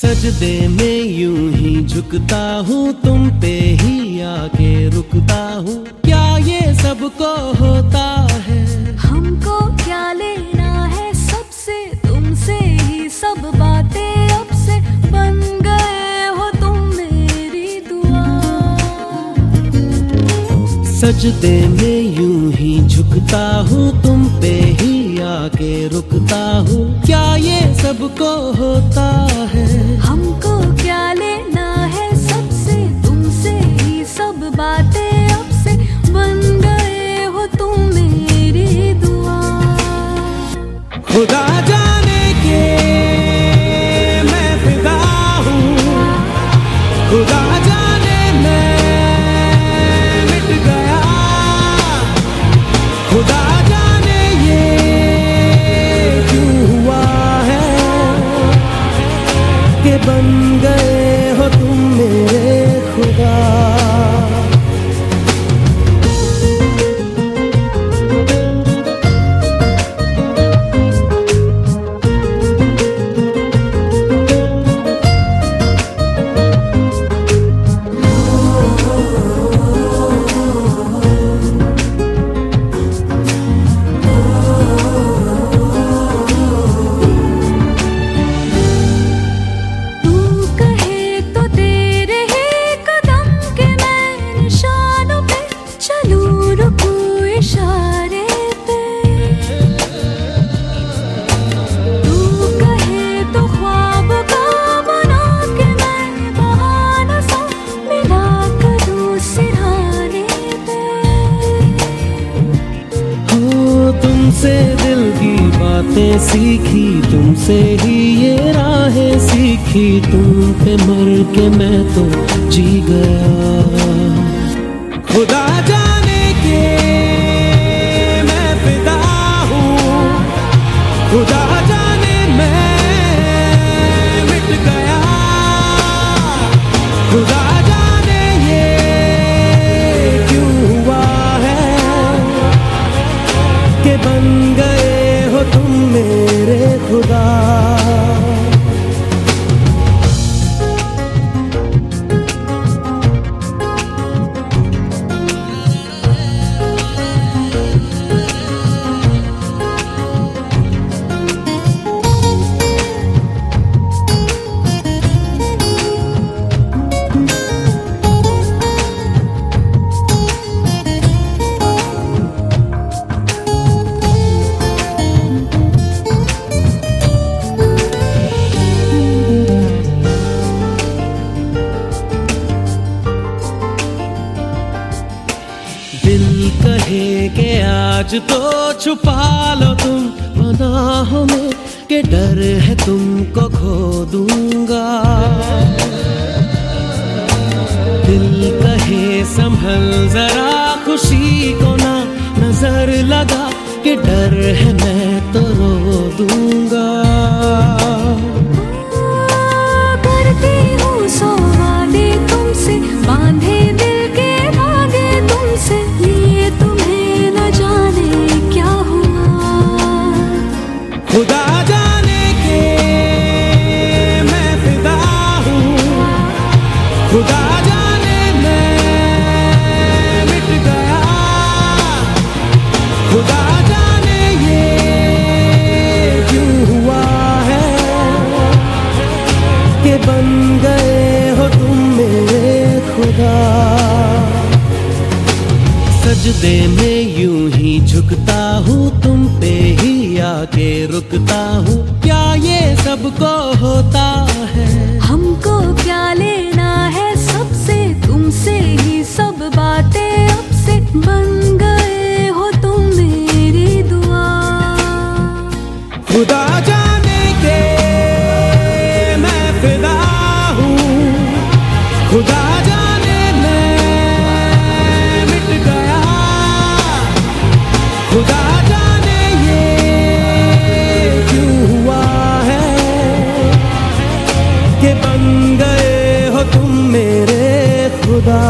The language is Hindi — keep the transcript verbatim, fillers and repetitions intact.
सजदे में यूं ही झुकता हूँ, तुम पे ही आके रुकता हूँ। क्या ये सबको होता है? हमको क्या लेना है सबसे, तुमसे ही सब बातें अब से बन गए हो तुम मेरी दुआ। सजदे में यूं ही झुकता हूँ, तुम पे ही आके रुकता हूँ। क्या ये सबको होता है? हमको क्या लेना है सबसे, तुमसे ही सब बातें अब से बन गए हो तुम मेरी दुआ। खुदा जाने के मैं फिदा हूँ, खुदा जाने मैं मिट गया। खुदा जाने ये क्यों हुआ है कि बन गए हो तुम मेरे खुदा। तुमसे दिल की बातें सीखी, तुमसे ही ये राहें सीखी। तुम पे मर के मैं तो जी गया। खुदा जाने के मैं फिदा हूँ, खुदा जाने मैं मिट गया। खुदा जाने ये क्यों हुआ है कि बन गए हो तुम मेरे खुदा। दिल कहे कि आज तो छुपा लो तुम पनाहों में, कि डर है तुमको खो दूंगा। दिल कहे संभल जरा खुशी को ना नजर लगा, कि डर है मैं तो रो दूंगा। करती हूँ सौ वादे तुमसे, बांधे दिल के धागे तुमसे, ये तुम्हें न जाने क्या हुआ। खुदा जाने के मैं फिदा हूँ, खुदा जाने मैं मिट गया। खुदा जाने ये क्यों हुआ है कि बन गए हो तुम मेरे खुदा। सजदे में यूं ही झुकता हूँ, तुम पे ही आके रुकता हूँ। क्या ये सबको होता है? हमको क्या लेना है सबसे, तुमसे ही सब बातें अब से बन गए हो तुम मेरी दुआ। खुदा जाने के मैं फिदा हूँ, खुदा जाने मैं मिट गया। खुदा जाने ये क्यों हुआ है कि बन गए हो तुम मेरे खुदा।